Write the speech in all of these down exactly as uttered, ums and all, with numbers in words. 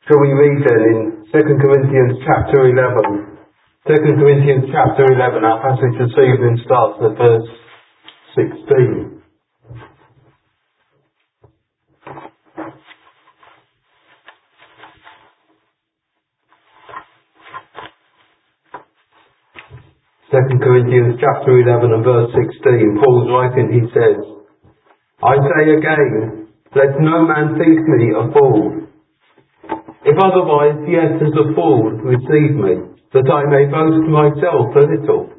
Shall we read then in Second Corinthians chapter eleven? Second Corinthians chapter eleven, our passage this evening starts at verse sixteen. Second Corinthians chapter eleven and verse sixteen, Paul's writing, he says, I say again, let no man think me a fool. If otherwise, yet as a fool receive me, that I may boast myself a little.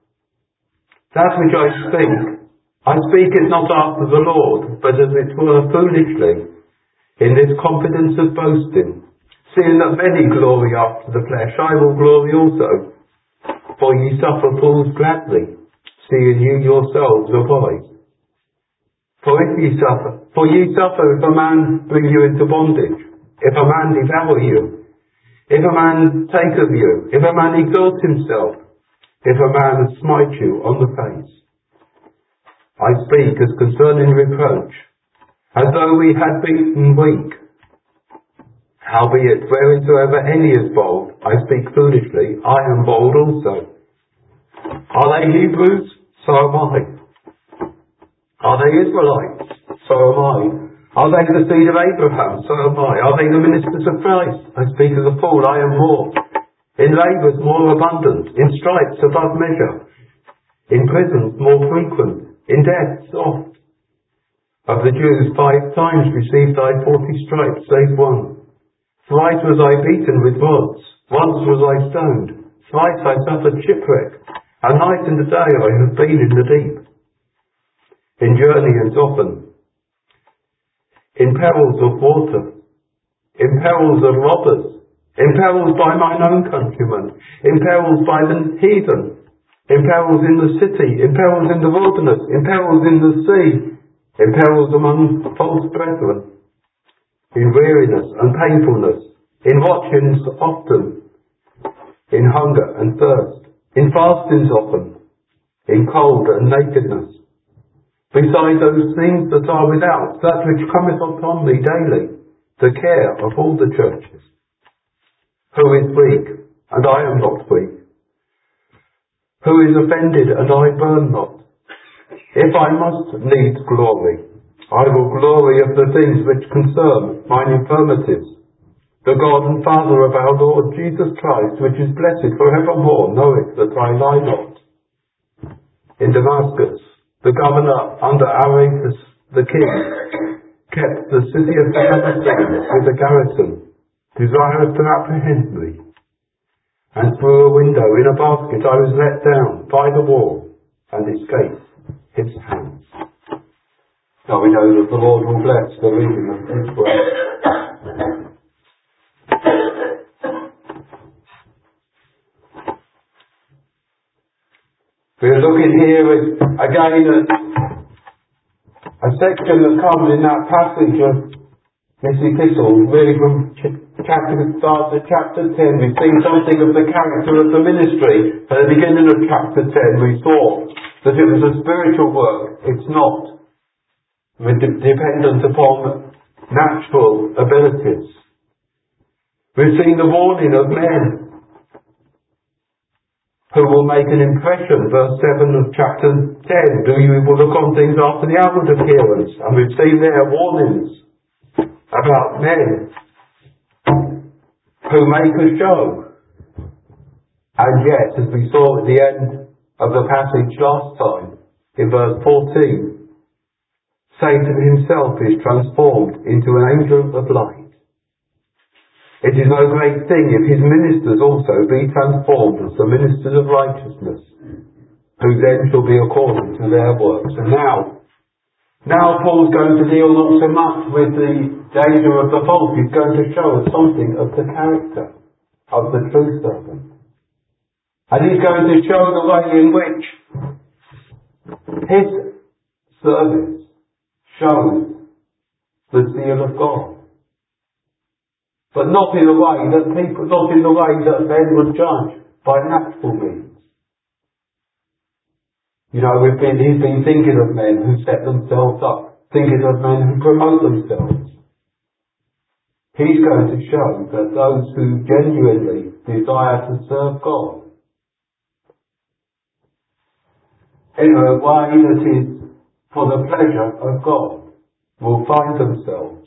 That which I speak, I speak it not after the Lord, but as it were foolishly, in this confidence of boasting, seeing that many glory after the flesh, I will glory also. For ye suffer fools gladly, seeing you yourselves are wise. For if ye suffer, for ye suffer if a man bring you into bondage, if a man devour you, if a man take of you, if a man exalt himself, if a man smite you on the face. I speak as concerning reproach, as though we had been weak. Howbeit, wheresoever any is bold, I speak foolishly, I am bold also. Are they Hebrews? So am I. Are they Israelites? So am I. Are they the seed of Abraham? So am I. Are they the ministers of Christ? I speak as a fool, I am more. In labours more abundant, in stripes above measure, in prisons more frequent, in deaths oft. Of the Jews five times received I forty stripes, save one. Thrice was I beaten with rods, once was I stoned, thrice I suffered shipwreck, and night and day I have been in the deep. In journeyings often, in perils of water, in perils of robbers, in perils by mine own countrymen, in perils by the heathen, in perils in the city, in perils in the wilderness, in perils in the sea, in perils among false brethren, in weariness and painfulness, in watchings often, in hunger and thirst, in fastings often, in cold and nakedness. Beside those things that are without, that which cometh upon me daily, the care of all the churches. Who is weak, and I am not weak? Who is offended, and I burn not? If I must needs glory, I will glory of the things which concern mine infirmities. The God and Father of our Lord Jesus Christ, which is blessed for evermore, knoweth that I lie not. In Damascus, the governor under Aretas the king kept the city of Damascus with a garrison, desirous to apprehend me. And through a window in a basket I was let down by the wall and escaped his hands. Now we know that the Lord will bless the reading of his word. We're looking here at, again at a section that comes in that passage of this epistle, really from chapter, starts at chapter ten. We've seen something of the character of the ministry. At the beginning of chapter ten we saw that it was a spiritual work. It's not dependent upon natural abilities. We've seen the warning of men who will make an impression, verse seven of chapter ten. Do you will look on things after the outward appearance? And we've seen there warnings about men who make a show. And yet, as we saw at the end of the passage last time, in verse fourteen, Satan himself is transformed into an angel of light. It is no great thing if his ministers also be transformed as the ministers of righteousness, who then shall be according to their works. And now, now Paul's going to deal not so much with the danger of the false. He's going to show us something of the character of the true servant. And he's going to show the way in which his service shows the zeal of God. But not in a way that people, not in the way that men would judge by natural means. You know, we've been, he's been thinking of men who set themselves up, thinking of men who promote themselves. He's going to show that those who genuinely desire to serve God in a way that is for the pleasure of God will find themselves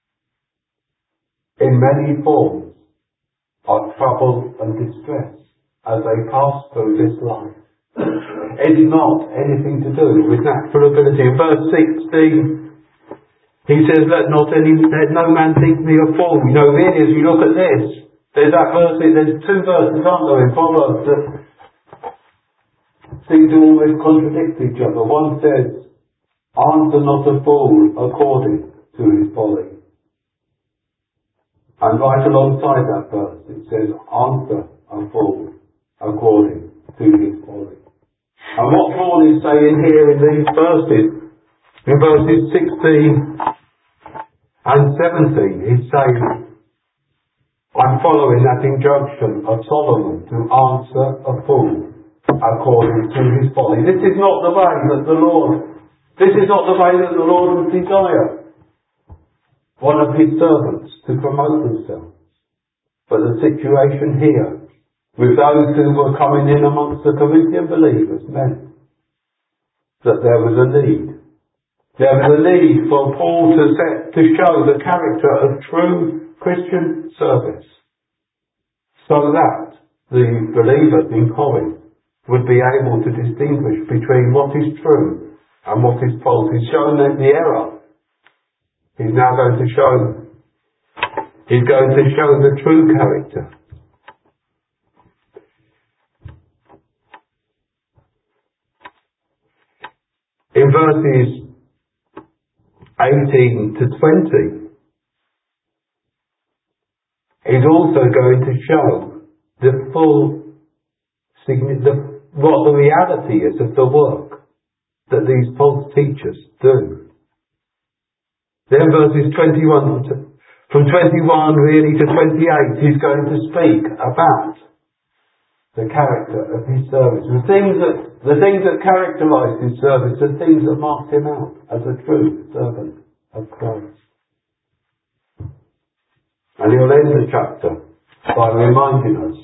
in many forms of trouble and distress as they pass through this life. It's not anything to do with natural ability. In verse sixteen, he says, let not any, let no man think me a fool. You know, really, as you look at this, there's that verse, there's two verses, aren't there, in Proverbs that seem to almost contradict each other. One says, answer not a fool according to his folly. And right alongside that verse, it says, answer a fool according to his folly. And what Paul is saying here in these verses, in verses sixteen and seventeen, he's saying, I'm following that injunction of Solomon to answer a fool according to his folly. This is not the way that the Lord, this is not the way that the Lord would desire one of his servants to promote themselves. But the situation here, with those who were coming in amongst the Corinthian believers, meant that there was a need. There was a need for Paul to set, to show the character of true Christian service, so that the believers in Corinth would be able to distinguish between what is true and what is false. He's shown them the error. He's now going to show, he's going to show the true character. In verses eighteen to twenty, he's also going to show the full, the, what the reality is of the work that these false teachers do. Then verses twenty-one, to, from twenty-one really to twenty-eight, he's going to speak about the character of his service. The things that, the things that characterise his service, the things that marked him out as a true servant of Christ. And he'll end the chapter by reminding us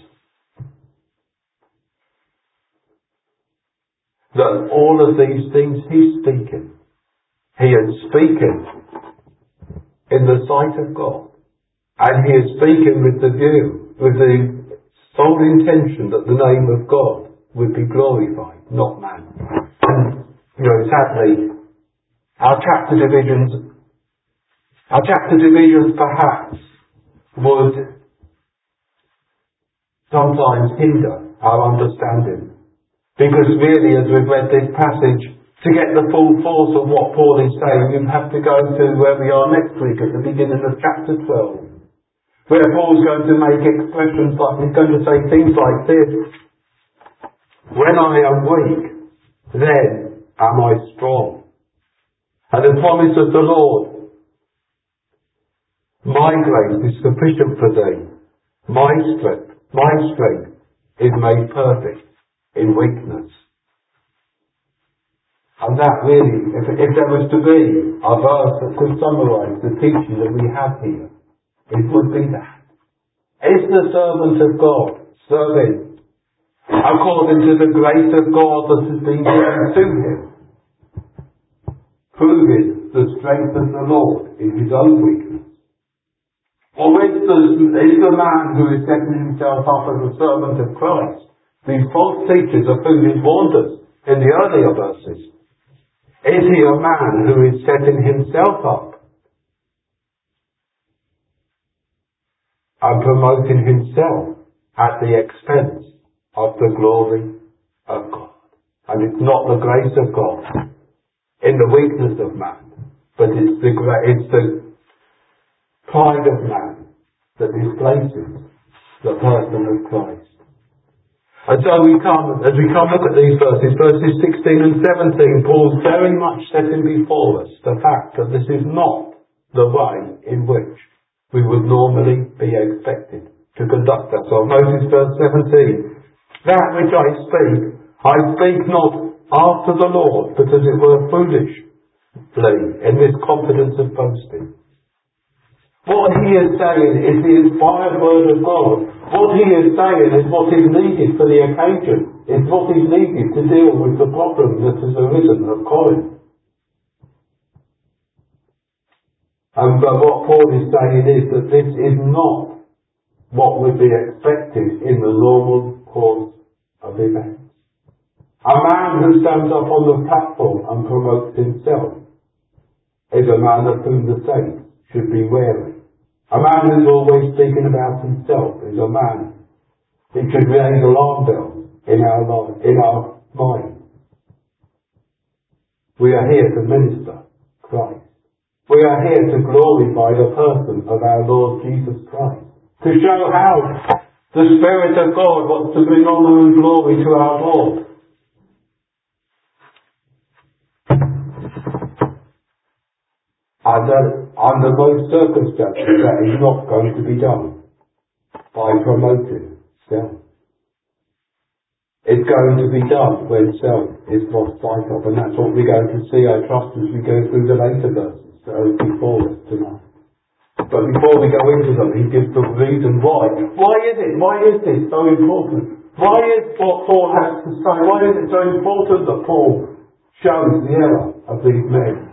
that all of these things he's speaking, he is speaking in the sight of God. And he is speaking with the view, with the sole intention that the name of God would be glorified, not man. And, you know, sadly, our chapter divisions, our chapter divisions perhaps would sometimes hinder our understanding. Because really, as we've read this passage, to get the full force of what Paul is saying, you have to go to where we are next week at the beginning of chapter twelve. Where Paul's going to make expressions like, he's going to say things like this. When I am weak, then am I strong. And the promise of the Lord, my grace is sufficient for thee. My strength, my strength is made perfect in weakness. And that really, if, if there was to be a verse that could summarise the teaching that we have here, it would be that. Is the servant of God serving according to the grace of God that has been given to him, proving the strength of the Lord in his own weakness? Or is the, is the man who is setting himself up as a servant of Christ, these false teachers of whom he's warned us in the earlier verses, is he a man who is setting himself up and promoting himself at the expense of the glory of God? And it's not the grace of God in the weakness of man, but it's the, it's the pride of man that displaces the person of Christ. And so we come, as we come look at these verses, verses sixteen and seventeen, Paul's very much setting before us the fact that this is not the way in which we would normally be expected to conduct ourselves. Notice verse seventeen. That which I speak, I speak not after the Lord, but as it were foolishly, in this confidence of boasting. What he is saying is the inspired word of God. What he is saying is what is needed for the occasion. It's what is needed to deal with the problem that has arisen at Corinth. And but what Paul is saying is that this is not what would be expected in the normal course of events. A man who stands up on the platform and promotes himself is a man of whom the saints should be wary. A man who's always speaking about himself is a man who should raise alarm bells in our life, in our mind. We are here to minister Christ. We are here to glorify the person of our Lord Jesus Christ. To show how the Spirit of God wants to bring honour and glory to our Lord. Under, under most circumstances, that is not going to be done by promoting self. It's going to be done when self is lost sight of, and that's what we're going to see, I trust, as we go through the later verses that are before us tonight. But before we go into them, he gives the reason why. Why is it? Why is this so important? Why is what Paul has to say? Why is it so important that Paul shows the error of these men?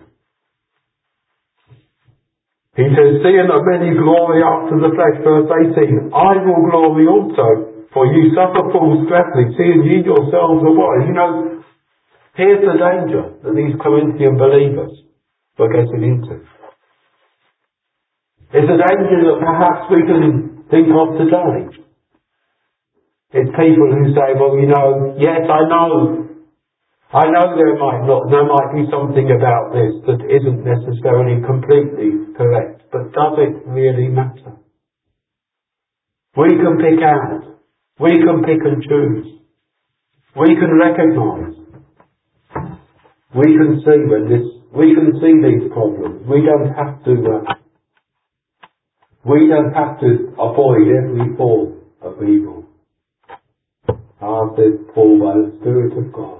He says, seeing that many glory after the flesh, verse eighteen, I will glory also, for you suffer fools gladly, seeing ye yourselves are wise. You know, here's the danger that these Corinthian believers were getting into. It's a danger that perhaps we can think of today. It's people who say, well, you know, yes, I know, I know there might not, there might be something about this that isn't necessarily completely correct, but does it really matter? We can pick out, we can pick and choose, we can recognise, we can see when this, we can see these problems. We don't have to, uh, we don't have to avoid every form of evil. Ah, says Paul, by the Spirit of God.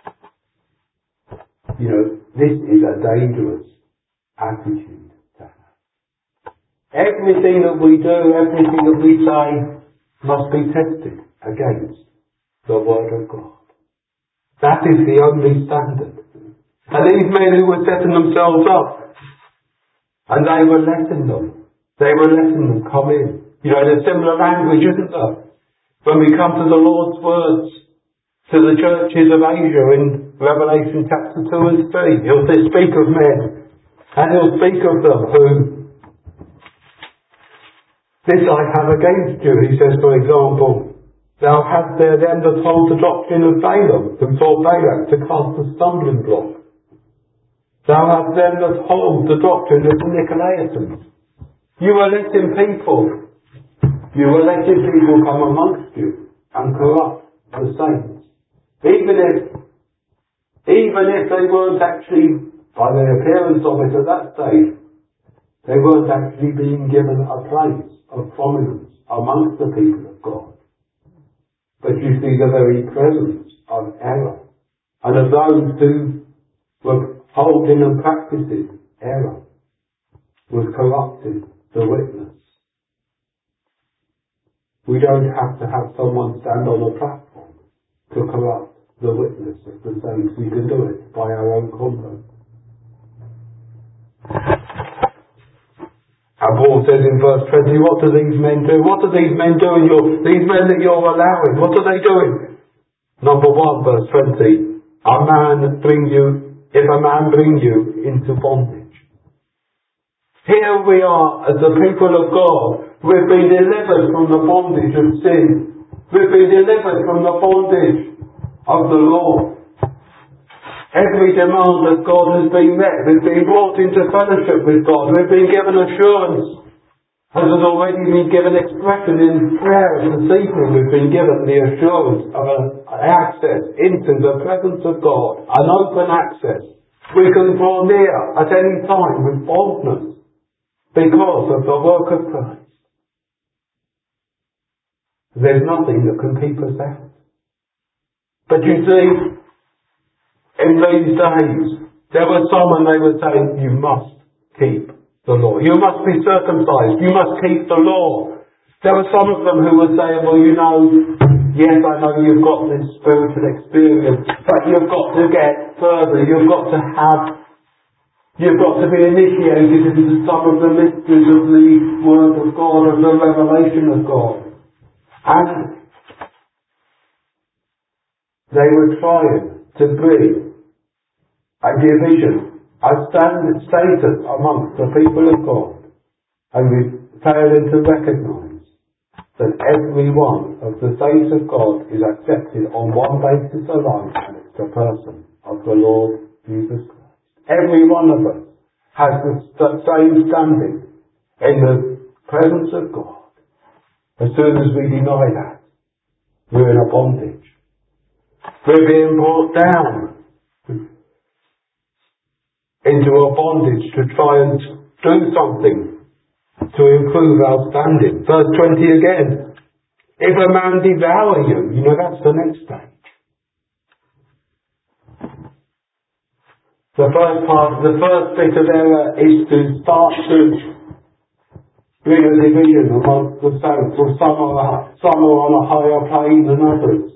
You know, this is a dangerous attitude to have. Everything that we do, everything that we say must be tested against the Word of God. That is the only standard. And these men who were setting themselves up, and they were letting them, they were letting them come in. You know, there's similar language, isn't there? When we come to the Lord's words to the churches of Asia in Revelation chapter two and three, he'll speak of men, and he'll speak of them who, this I have against you, he says, for example, thou hast there them that hold the doctrine of Balaam, who taught Balak to cast a stumbling block. Thou hast them that hold the doctrine of the Nicolaitans. You are letting people, you are letting people come amongst you and corrupt the saints. Even if, even if they weren't actually, by the appearance of it at that stage, they weren't actually being given a place of prominence amongst the people of God. But you see the very presence of error, and of those who were holding and practicing error was corrupting the witness. We don't have to have someone stand on a platform to corrupt the witness of the saints. We can do it by our own conduct. And Paul says in verse twenty, what do these men do? What do these men do in your, these men that you're allowing, what are they doing? Number one, verse twenty, a man bring you, if a man bring you into bondage. Here we are as the people of God. We've been delivered from the bondage of sin. We've been delivered from the bondage of the law. Every demand of God has been met. We've been brought into fellowship with God. We've been given assurance. As has already been given expression in prayer this evening, we've been given the assurance of an access into the presence of God. An open access. We can draw near at any time with boldness because of the work of Christ. There's nothing that can keep us out. But you see, in these days, there were some and they were saying, you must keep the law. You must be circumcised. You must keep the law. There were some of them who were saying, well, you know, yes, I know you've got this spiritual experience, but you've got to get further. You've got to have, you've got to be initiated into some of the mysteries of the Word of God, of the revelation of God. And they were trying to bring a division, a standard status amongst the people of God. And we failing to recognise that every one of the saints of God is accepted on one basis alone, and it's the person of the Lord Jesus Christ. Every one of us has the same standing in the presence of God. As soon as we deny that, we're in a bondage. We're being brought down into a bondage to try and do something to improve our standing. Verse twenty again. If a man devour you, you know, that's the next stage. The first part, the first bit of error is to start to bring a division amongst the saints, or some are, some are on a higher plane than others.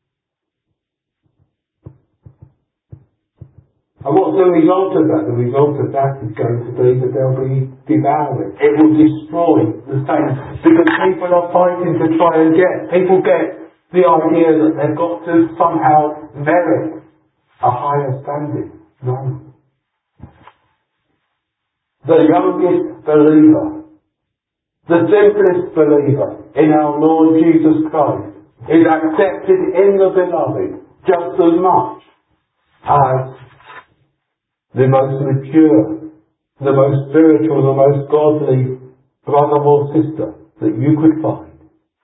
And what's the result of that? The result of that is going to be that they'll be devoured. It will destroy the saints. Because people are fighting to try and get, people get the idea that they've got to somehow merit a higher standing. No. The youngest believer, the simplest believer in our Lord Jesus Christ is accepted in the beloved just as much as the most mature, the most spiritual, the most godly brother or sister that you could find.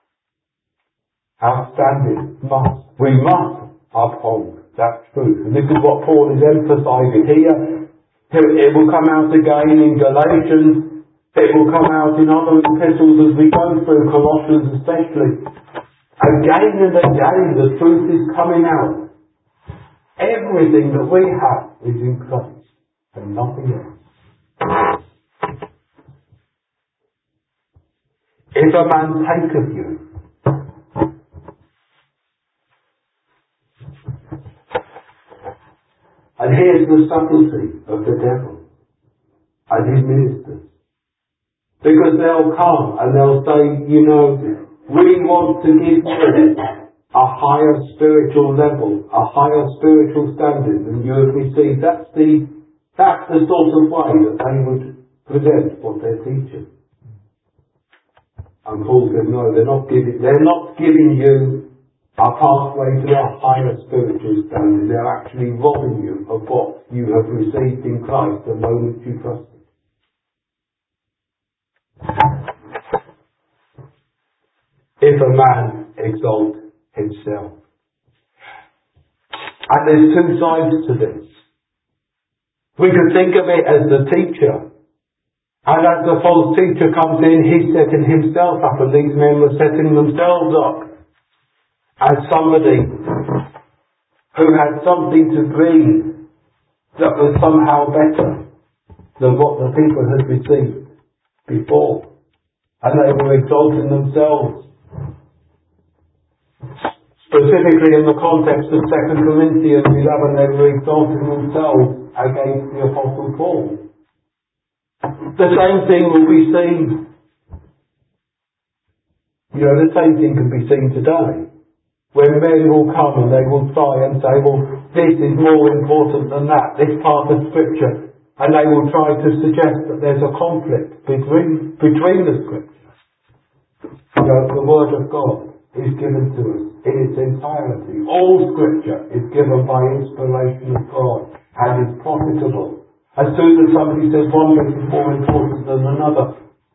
Our standing must, we must uphold that truth. And this is what Paul is emphasizing here. It will come out again in Galatians. It will come out in other epistles as we go through, Colossians especially. Again and again the truth is coming out. Everything that we have is in Christ and nothing else. If a man take of you, and here's the subtlety of the devil and his ministers. Because they'll come and they'll say, you know, we want to give you a higher spiritual level, a higher spiritual standard than you have received. That's the, that's the sort of way that they would present what they're teaching. And Paul said, no, they're not giving, they're not giving you a pathway to a higher spiritual standard. They're actually robbing you of what you have received in Christ the moment you trusted. If a man exalt himself. And there's two sides to this. We could think of it as the teacher. And as the false teacher comes in, he's setting himself up, and these men were setting themselves up as somebody who had something to bring that was somehow better than what the people had received before. And they were exalting themselves. Specifically in the context of Second Corinthians eleven, they were exalting themselves against the Apostle Paul. The same thing will be seen. You know, the same thing can be seen today. When men will come and they will try and say, well, this is more important than that, this part of Scripture. And they will try to suggest that there's a conflict between, between the Scriptures. You know, the Word of God is given to us in its entirety. All Scripture is given by inspiration of God and is profitable. As soon as somebody says one bit is more important than another,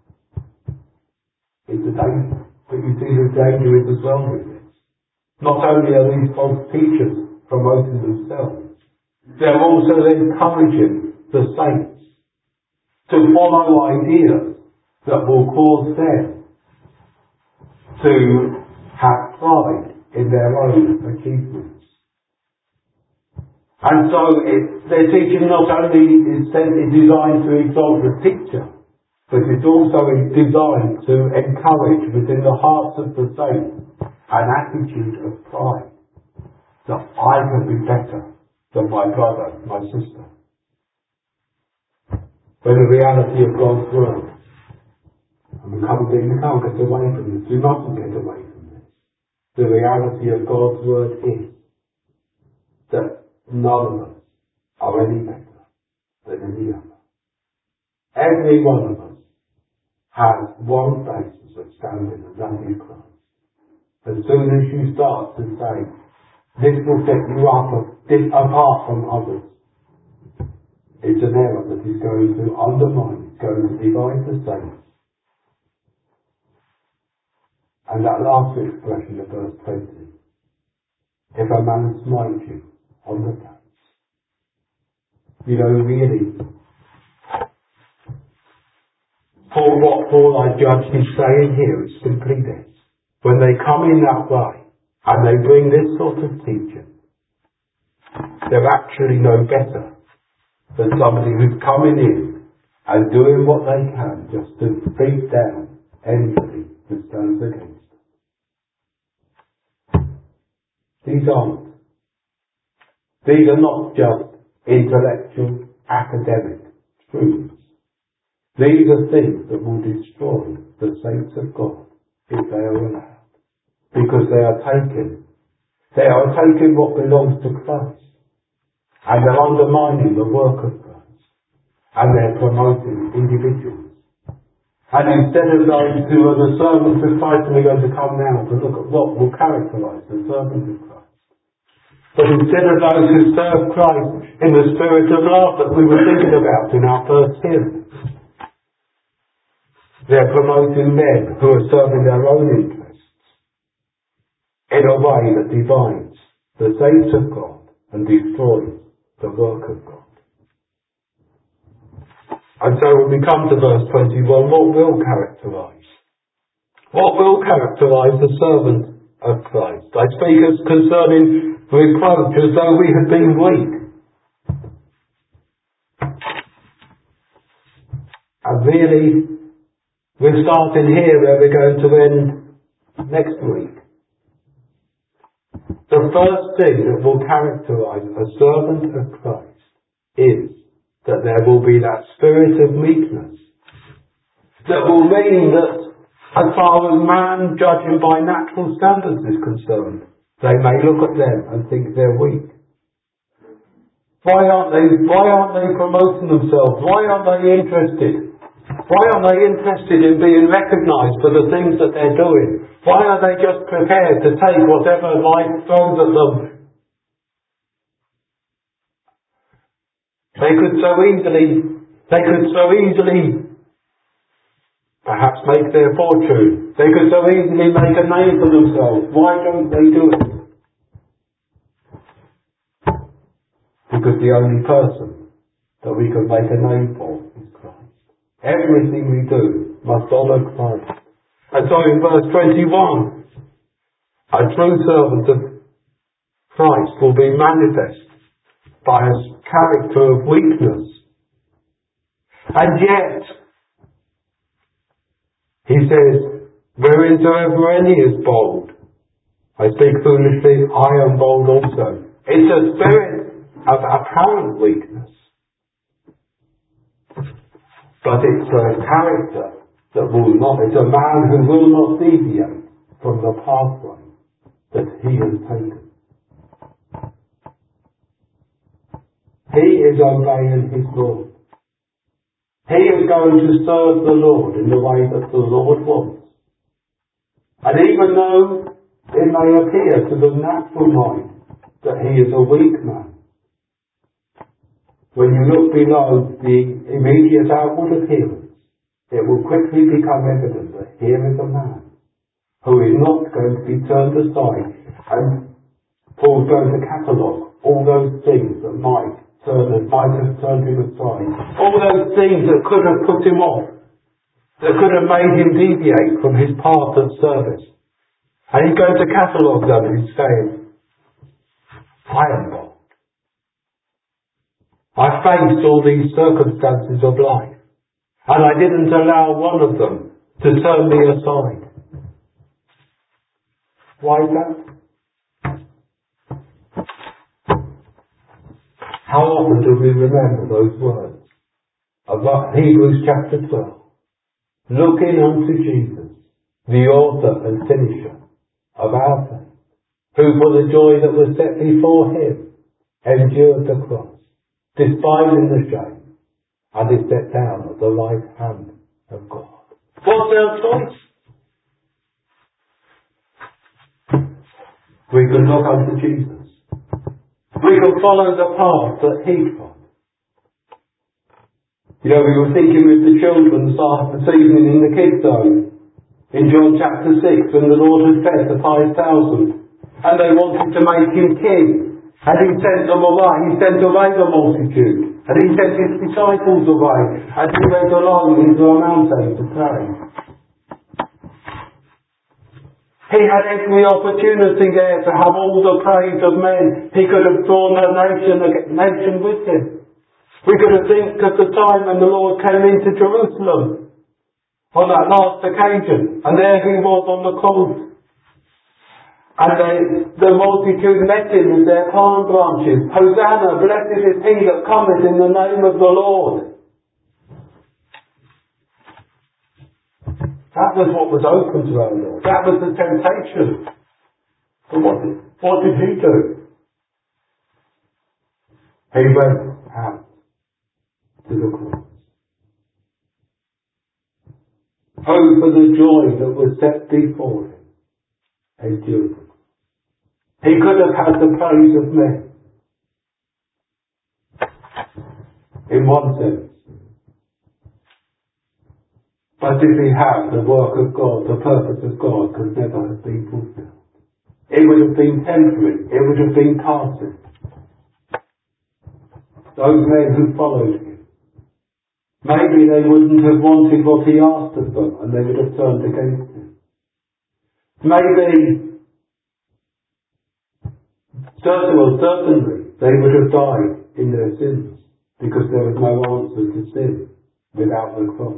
it's a danger. But you see the danger is as well with this. Not only are these false teachers promoting themselves, they're also encouraging the saints to follow ideas that will cause them to have pride in their own achievements. And so it, their teaching not only is, sent, is designed to exalt the teacher, but it's also designed to encourage within the hearts of the saints an attitude of pride, that I can be better than my brother, my sister. When the reality of God's word, and we can't, we can't get away from this, we mustn't get away from this. The reality of God's word is that none of us are any better than any other. Every one of us has one basis of standing, and that is Christ. As soon as you start to say, this will set you up apart from others, it's an error that is going to undermine, it's going to divide the saints. And that last expression of verse twenty, if a man smite you on the face, you know, really, for what Paul, I judge, is saying here is simply this. When they come in that way, and they bring this sort of teaching, they're actually no better than somebody who's coming in and doing what they can just to beat down anybody who stands against them. These aren't. These are not just intellectual, academic truths. These are things that will destroy the saints of God if they are allowed. Because they are taking, they are taking what belongs to Christ, and they're undermining the work of Christ, and they're promoting individuals. And instead of those who are the servants of Christ, and we're going to come now to look at what will characterize the servants of Christ, but instead of those who serve Christ in the spirit of love that we were thinking about in our first hymn, they're promoting men who are serving their own interests in a way that divides the saints of God and destroys the work of God. And so when we come to verse twenty-one, what will characterize? What will characterize the servant of Christ? I speak as concerning reproach as though we had been weak. And really, we're starting here where we're going to end next week. The first thing that will characterize a servant of Christ is that there will be that spirit of meekness. That will mean that as far as man judging by natural standards is concerned, they may look at them and think they're weak. Why aren't they, why aren't they promoting themselves? Why aren't they interested? Why aren't they interested in being recognised for the things that they're doing? Why are they just prepared to take whatever life throws at them? They could so easily, they could so easily perhaps make their fortune. They could so easily make a name for themselves. Why don't they do it? Because the only person that we can make a name for is Christ. Everything we do must honour Christ. And so in verse twenty-one, a true servant of Christ will be manifest by a character of weakness. And yet, he says, whereinsoever any is bold, I speak foolishly, I am bold also. It's a spirit of apparent weakness. But it's a character that will not, it's a man who will not deviate from the pathway that he has taken. He is obeying his Lord. He is going to serve the Lord in the way that the Lord wants. And even though it may appear to the natural mind that he is a weak man, when you look below the immediate outward appearance, it will quickly become evident that here is a man who is not going to be turned aside, and Paul's going to catalogue all those things that might turn, that might have turned him aside, all those things that could have put him off, that could have made him deviate from his path of service. And he's going to catalogue them, and he's saying, I am bold. I faced all these circumstances of life. And I didn't allow one of them to turn me aside. Why is that? How often do we remember those words of Hebrews chapter twelve? Looking unto Jesus, the author and finisher of our faith, who for the joy that was set before him endured the cross, despising the shame, and is set down at the right hand of God. What's our choice? We can look unto Jesus. We can follow the path that he trod. You know, we were thinking with the children this evening in the kids' zone, in John chapter six, when the Lord had fed the five thousand, and they wanted to make him king, and he sent them away. He sent away the multitude, and he sent his disciples away, and he went along into a mountain to pray. He had every opportunity there to have all the praise of men. He could have drawn a nation, a nation with him. We could have think of the time when the Lord came into Jerusalem on that last occasion, and there he was on the cross. And they, the multitude met him with their palm branches. Hosanna, blessed is he that cometh in the name of the Lord. That was what was open to our Lord. That was the temptation. But what did, what did he do? He went out to the cross. Oh, for the joy that was set before him, endured. He could have had the praise of men. In one sense. But if he had, the work of God, the purpose of God could never have been fulfilled. It would have been temporary. It would have been passing. Those men who followed him, maybe they wouldn't have wanted what he asked of them, and they would have turned against him. Maybe, certainly, well, certainly, they would have died in their sins, because there was no answer to sin without the cross.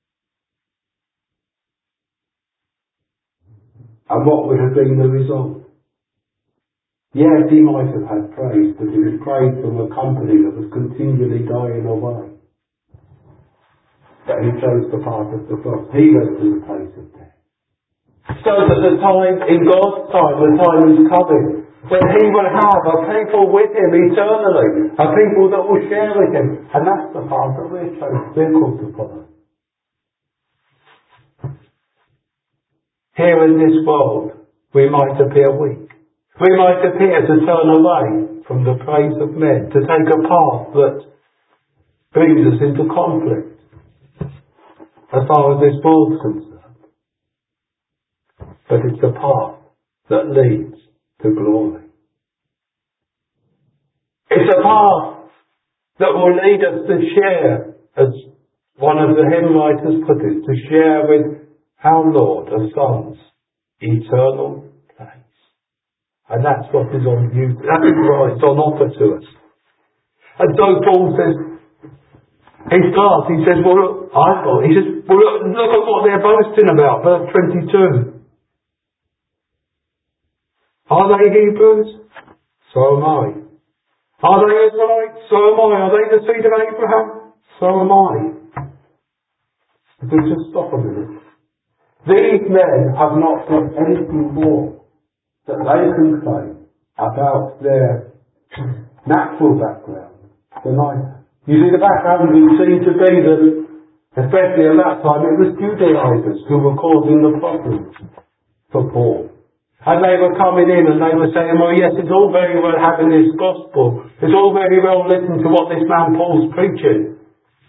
And what would have been the result? Yes, he might have had praise, but it was praise from a company that was continually dying away. But he chose the path of the cross. He went to the place of death. So that the time, in God's time, the time is coming when he will have a people with him eternally, a people that will share with him. And that's the path that we're chosen, we're called to follow. Here in this world, we might appear weak. We might appear to turn away from the praise of men, to take a path that brings us into conflict, as far as this world is concerned. But it's a path that leads to glory. It's a path that will lead us to share, as one of the hymn writers put it, to share with our Lord, a Son's eternal place. And that's what is on you. That is right, it's on offer to us. And so Paul says, he starts, he says, well look, I've got, he says, well look, look at what they're boasting about, verse twenty-two. Are they Hebrews? So am I. Are they Israelites? So am I. Are they the seed of Abraham? So am I. If we just stop a minute. These men have not got anything more that they can claim about their natural background than I have. You see, the background would seem to be that, especially at that time, it was Judaizers who were causing the problems for Paul. And they were coming in and they were saying, well, yes, it's all very well having this gospel. It's all very well listening to what this man Paul's preaching.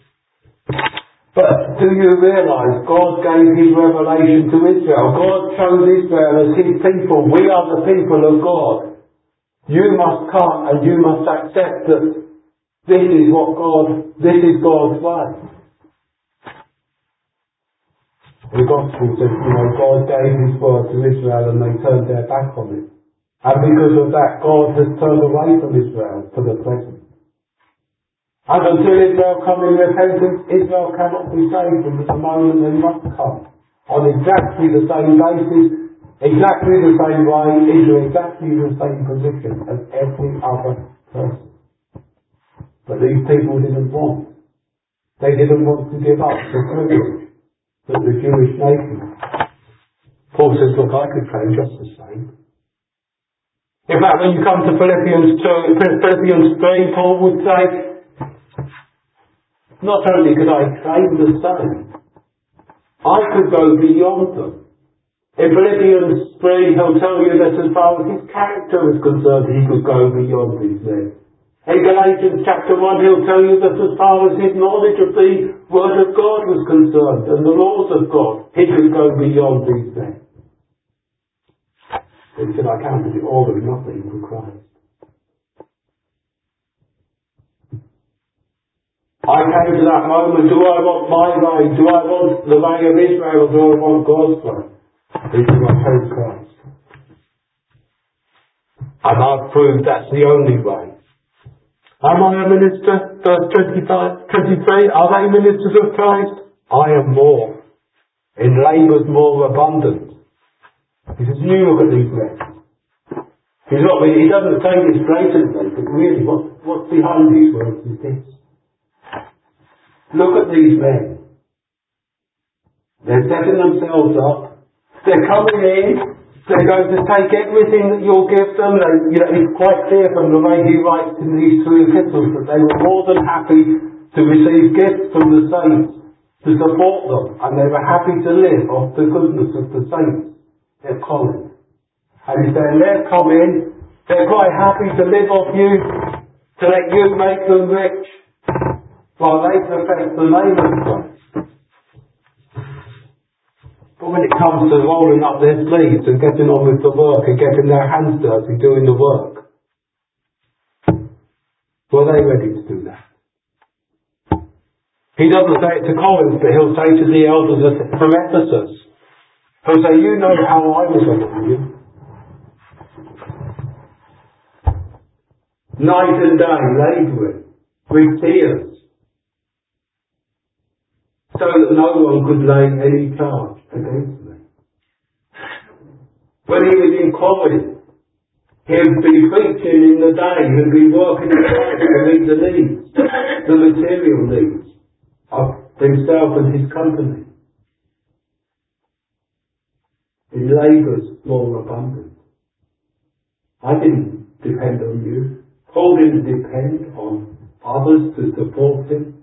But do you realise God gave his revelation to Israel? God chose Israel as his people. We are the people of God. You must come and you must accept that this is what God, this is God's way. The gospel says, you know, God gave his word to Israel and they turned their back on it. And because of that, God has turned away from Israel for the present. And until Israel come in repentance, Israel cannot be saved, and at the moment they must come. On exactly the same basis, exactly the same way, into exactly the same position as every other person. But these people didn't want. They didn't want to give up the privilege that the Jewish nation. Paul says, look, I could pray just the same. In fact, when you come to Philippians two, Philippians three, Paul would say, not only could I claim the same, I could go beyond them. In Philippians three, he'll tell you that as far as his character is concerned, he could go beyond these men. In Galatians chapter one, he'll tell you that as far as his knowledge of the Word of God was concerned, and the laws of God, he could go beyond these men. He said, I counted it all and nothing for Christ. I came to that moment, do I want my way? Do I want the way of Israel, or do I want God's way? He said, I chose Christ. And I've proved that's the only way. Am I a minister? Verse twenty-five, twenty-three, are they ministers of Christ? I am more. In labours more abundant. He says, you look at these men. He's not, he doesn't say this blatantly, but really, what, what's behind these words is this. Look at these men. They're setting themselves up. They're coming in. They're going to take everything that you'll give them. They, you know, it's quite clear from the way he writes in these two epistles that they were more than happy to receive gifts from the saints to support them, and they were happy to live off the goodness of the saints. They're calling. And he's saying they're coming. They're quite happy to live off you, to let you make them rich, while they profess the name of Christ. But when it comes to rolling up their sleeves and getting on with the work and getting their hands dirty doing the work, were they ready to do that? He doesn't say it to Corinth, but he'll say to the elders from Ephesus, he'll say, you know how I was among you. Night and day labouring with tears, so that no one could lay any charge against me. When he was in Corinth, he'd be preaching in the day, he'd be working in the night to meet the needs, the material needs of himself and his company. In labours more abundant. I didn't depend on you. Paul didn't depend on others to support him.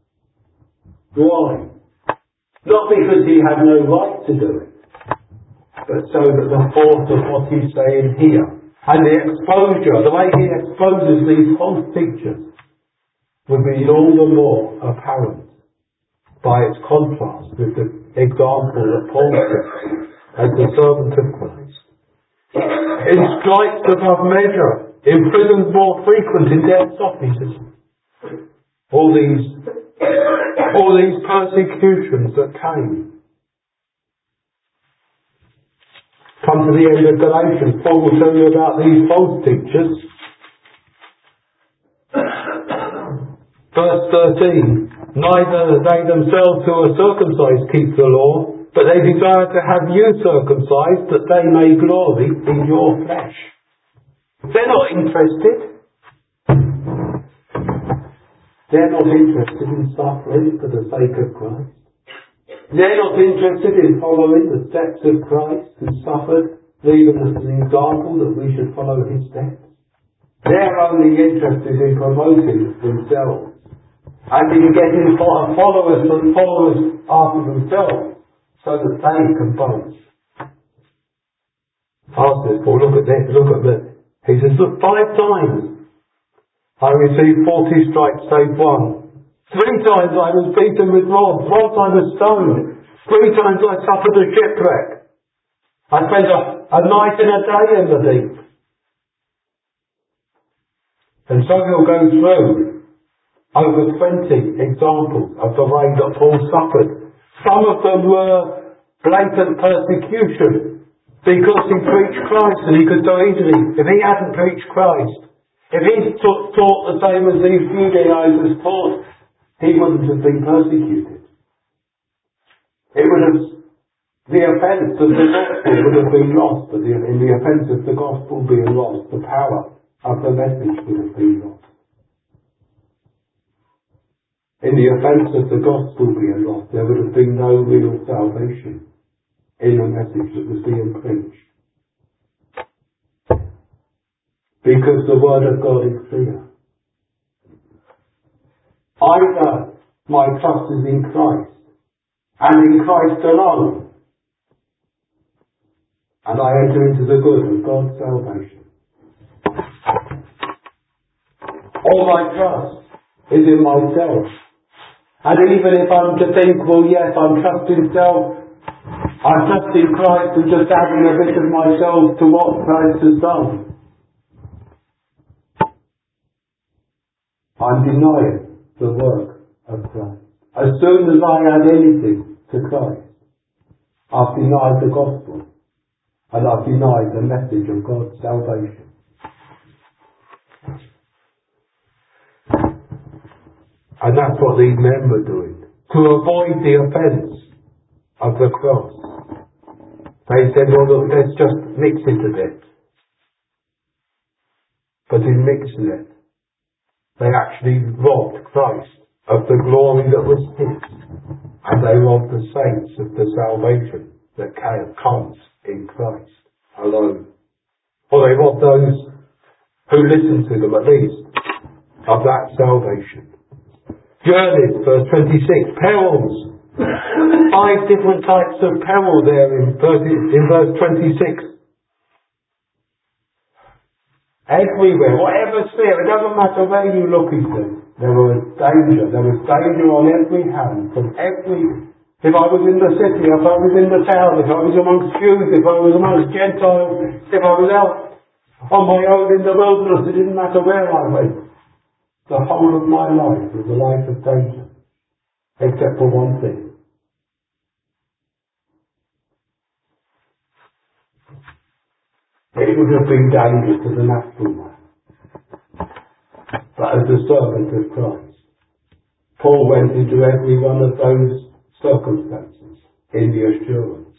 Why? Not because he had no right to do it, but so that the force of what he's saying here, and the exposure, the way he exposes these false teachers, would be all the more apparent by its contrast with the example that Paul gives as the servant of Christ. In stripes above measure, in prisons more frequent, in deaths often. All these all these persecutions that came. Come to the end of Galatians, Paul will tell you about these false teachers. Verse thirteen, neither they themselves who are circumcised keep the law, but they desire to have you circumcised, that they may glory in your flesh. They're not interested. They're not interested in suffering for the sake of Christ. They're not interested in following the steps of Christ, who suffered, leaving us an example that we should follow his steps. They're only interested in promoting themselves and in getting followers and followers after themselves so that they can boast. Pastors, well, look at this, look at this. He says, look, five times I received forty stripes save one. Three times I was beaten with rods. Once I was stoned. Three times I suffered a shipwreck. I spent a, a night and a day in the deep. And so he'll go through over twenty examples of the way that Paul suffered. Some of them were blatant persecution because he preached Christ, and he could so easily, if he hadn't preached Christ, If he taught, taught the same as these Judaizers taught, he wouldn't have been persecuted. It would have, the offence of the gospel would have been lost, but the, in the offence of the gospel being lost, the power of the message would have been lost. In the offence of the gospel being lost, there would have been no real salvation in the message that was being preached. Because the word of God is clear. Either my trust is in Christ, and in Christ alone, and I enter into the good of God's salvation. Or my trust is in myself. And even if I'm to think, well, yes, I'm trusting self, I'm trusting Christ and just adding a bit of myself to what Christ has done, I'm denying the work of Christ. As soon as I add anything to Christ, I've denied the gospel and I've denied the message of God's salvation. And that's what these men were doing. To avoid the offence of the cross. They said, well, look, let's just mix it a bit. But in mixing it, they actually robbed Christ of the glory that was his, and they robbed the saints of the salvation that comes in Christ alone. Or they robbed those who listen to them at least of that salvation. Journeys, verse twenty-six, perils. Five different types of peril there in verse, in verse twenty-six. Everywhere, whatever sphere, it doesn't matter where you look into, there was danger. There was danger on every hand, from every... If I was in the city, if I was in the town, if I was amongst Jews, if I was amongst Gentiles, if I was out on my own in the wilderness, it didn't matter where I went. The whole of my life was a life of danger, except for one thing. It would have been dangerous to the natural man. But as a servant of Christ, Paul went into every one of those circumstances in the assurance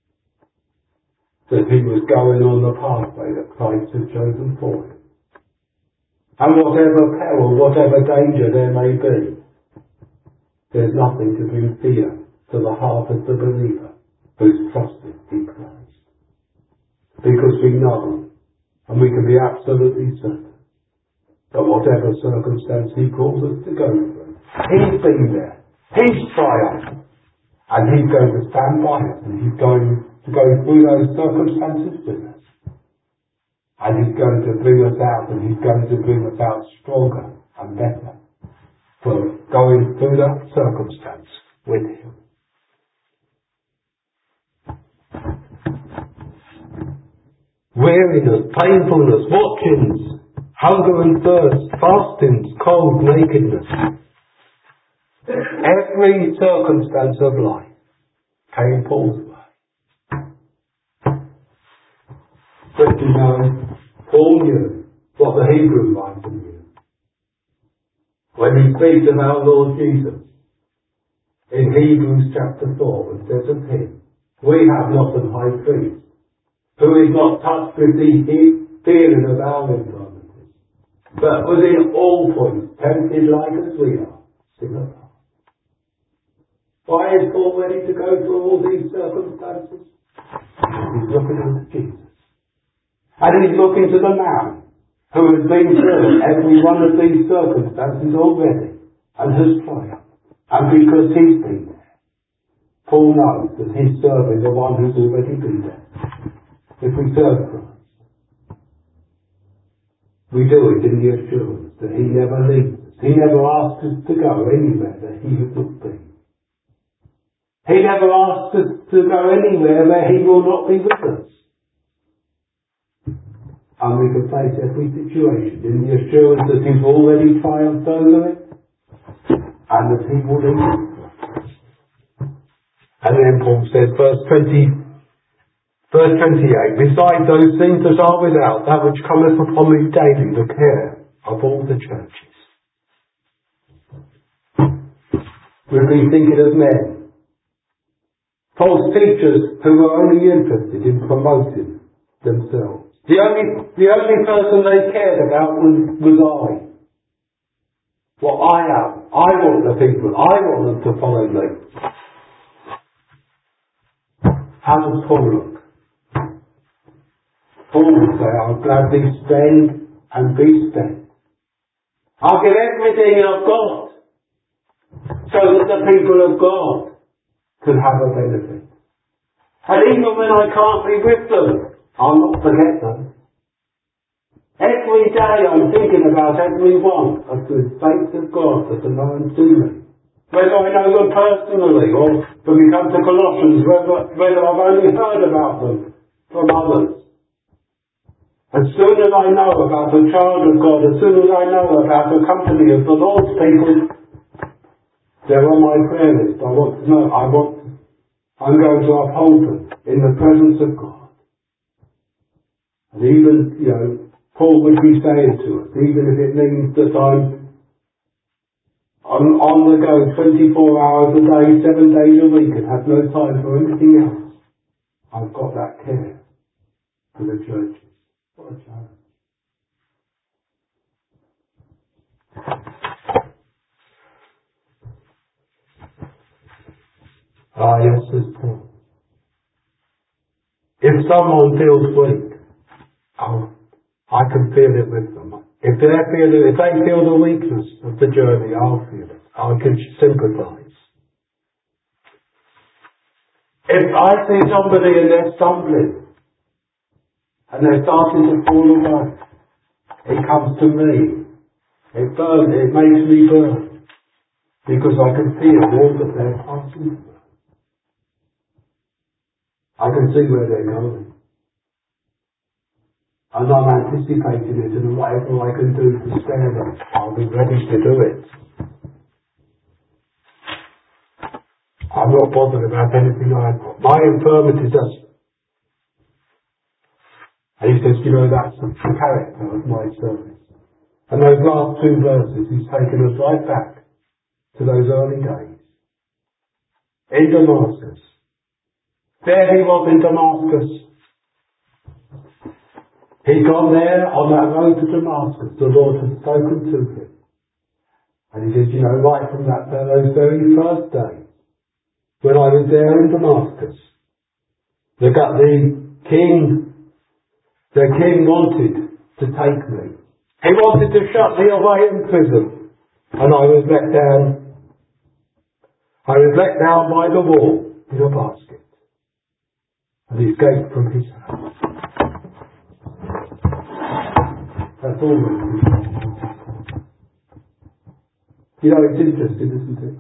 that he was going on the pathway that Christ had chosen for him. And whatever peril, whatever danger there may be, there's nothing to bring fear to the heart of the believer who's trusted in Christ. Because we know, and we can be absolutely certain, that whatever circumstance he calls us to go through, he's been there, he's triumphed, and he's going to stand by us, and he's going to go through those circumstances with us. And he's going to bring us out, and he's going to bring us out stronger and better for going through that circumstance with him. Weariness, painfulness, watchings, hunger and thirst, fastings, cold, nakedness. Every circumstance of life came Paul's way. But you know, Paul knew what the Hebrew writer knew. When he speaks of our Lord Jesus in Hebrews chapter four, and says of him, we have not an high priest who is not touched with the feeling of our infirmities, but was in all points tempted like as we are, still apart. Why is Paul ready to go through all these circumstances? He's looking unto Jesus. And he's looking to the man who has been through every one of these circumstances already and has triumphed. And because he's been there, Paul knows that he's serving the one who's already been there. If we serve Christ, we do it in the assurance that he never leaves us. He never asks us to go anywhere that he has not been. He never asks us to go anywhere where he will not be with us. And we can face every situation in the assurance that he's already triumphed over it and that he will lead us. And then Paul says, verse twenty Verse twenty-eight, besides those things that are without, that which cometh upon me daily, the care of all the churches. We've been thinking of men. False teachers who were only interested in promoting themselves. The only, the only person they cared about was, was I. What I am. I want the people. I want them to follow me. How does Paul look? Paul would say, I'll gladly spend and be spent. I'll give everything I've got so that the people of God can have a benefit. And even when I can't be with them, I'll not forget them. Every day I'm thinking about every one of the saints of God that are known to me. Whether I know them personally or when we come to Colossians, whether, whether I've only heard about them from others. As soon as I know about a child of God, as soon as I know about a company of the Lord's people, they're on my prayer list. I want to know, I want, I'm going to uphold them in the presence of God. And even, you know, Paul would be saying to us, even if it means that I'm on, on the go twenty-four hours a day, seven days a week and have no time for anything else, I've got that care for the churches. What a challenge. Ah, yes, says Paul. If someone feels weak, oh, I can feel it with them. If they feel it, if they feel the weakness of the journey, I'll feel it. I can sympathise. If I see somebody and they're stumbling and they're starting to fall away, it comes to me. It burns. It makes me burn because I can feel all that they're passing through. I can see where they're going. And I'm anticipating it, and whatever I can do to spare them, I'll be ready to do it. I'm not bothered about anything I've got. My infirmity does. And he says, you know, that's the character of my service. And those last two verses, he's taken us right back to those early days. In Damascus. There he was in Damascus. He'd gone there on that road to Damascus. The Lord had spoken to him. And he said, you know, right from that those very first days, when I was there in Damascus, the, the king, the king wanted to take me. He wanted to shut me away in prison. And I was let down. I was let down by the wall in a basket. And he escaped from his house. That's all. You know, it's interesting, isn't it?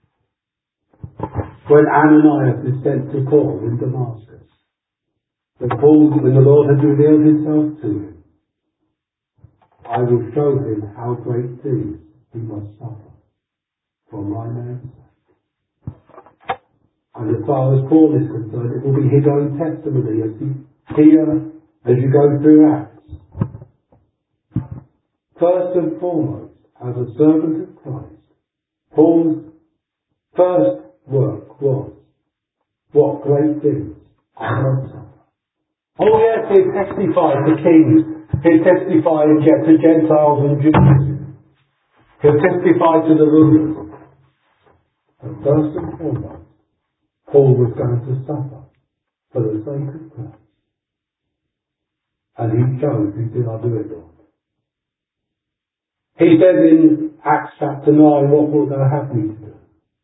When Ananias is sent to Paul in Damascus, when Paul, when the Lord had revealed himself to him, I will show him how great things he must suffer for my name's sake. And as far as Paul is concerned, it will be his own testimony as you hear, as you go through Acts. First and foremost, as a servant of Christ, Paul's first work was, what great things I must suffer. Oh yes, he testified to kings, he testified to Gentiles and Jews, he testified to the rulers. And first and foremost, Paul was going to suffer for the sake of Christ. And he chose, he said, I'll do it, Lord. He said in Acts chapter nine, what wilt thou have me to do?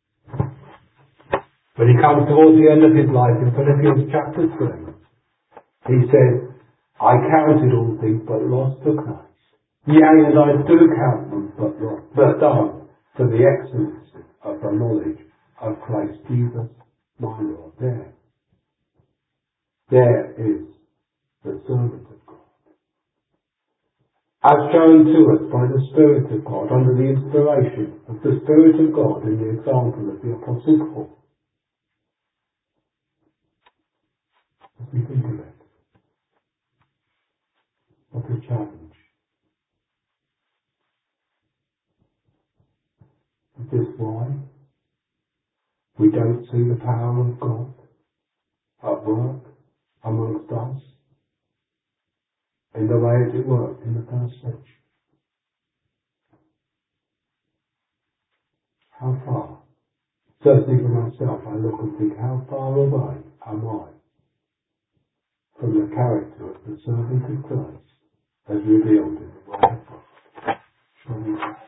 When he comes towards the end of his life in Philippians chapter three, he said, I counted all things but lost for Christ. Yea, and I do count them but lost, but done for the excellency of the knowledge of Christ Jesus my Lord. There. There is the servant of God. As shown to us by the Spirit of God, under the inspiration of the Spirit of God in the example of the Apostle Paul. As we think of it. challenge. Is this why we don't see the power of God at work amongst us in the way as it worked in the first century? How far? Certainly for myself, I look and think, how far away am I from the character of the servant of Christ as revealed in the Word of God? Shall we pray?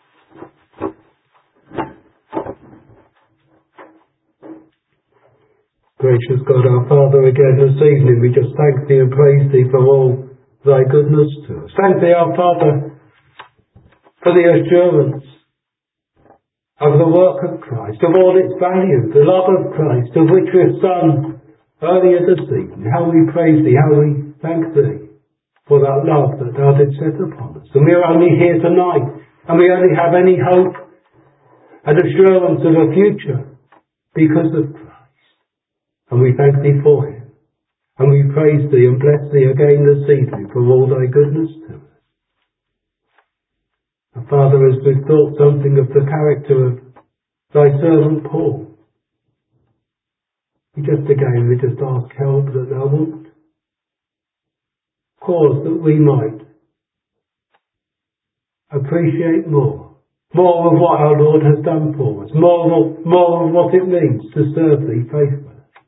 Gracious God, our Father, again this evening we just thank Thee and praise Thee for all Thy goodness to us. Thank Thee, our Father, for the assurance of the work of Christ, of all its value, the love of Christ, of which we have sung earlier this evening. How we praise Thee, how we thank Thee for that love that Thou didst set upon us. And we are only here tonight, and we only have any hope and assurance of a future because of Christ. And we thank Thee for Him. And we praise Thee and bless Thee again this evening for all Thy goodness to us. And Father, as we've thought something of the character of Thy servant Paul, we just again, we just ask help that Thou wilt cause that we might appreciate more, more of what our Lord has done for us, more of, more of what it means to serve Thee faithfully.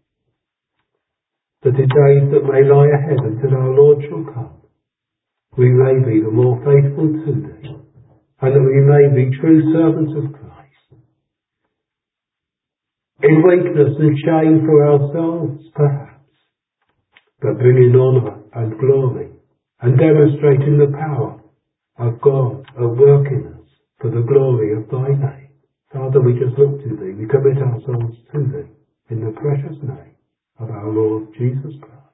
That in days that may lie ahead until our Lord shall come, we may be the more faithful to Thee, and that we may be true servants of Christ, in weakness and shame for ourselves, perhaps, but bringing honour and glory, and demonstrating the power of God at work in us for the glory of Thy name. Father, we just look to Thee, we commit ourselves to Thee, in the precious name of our Lord Jesus Christ.